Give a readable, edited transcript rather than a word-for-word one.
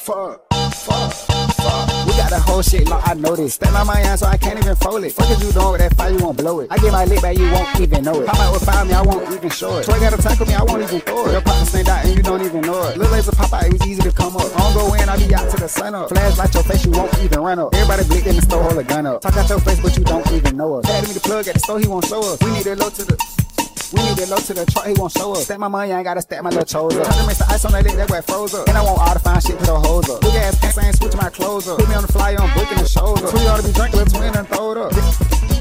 Fuck. We got the whole shit locked, I know this. Step my mind so I can't even fold it. Fuck is you doing with that fire, you won't blow it. I get my lick back, you won't even know it. Pop out with fire me, I won't even show it. Troy gotta tackle me, I won't even throw it. Your partner stand out and you don't even know it. Little laser pop out, it was easy to come up. I don't go in, I be out to the sun up. Flash like your face, you won't even run up. Everybody blick in the store, hold a gun up. Talk out your face, but you don't even know us. Had me the plug at the store, he won't show us. We need it low to the truck, he won't show up. Stack my money, I ain't gotta stack my little toes up. Try to mix the ice on that lick, that way froze up. And I want all the fine shit, put a hose up. Big ass pants, I ain't switching my clothes up. Put me on the flyer, I'm booking the shows up. Twin ought to be drinking, little twin and throw it up.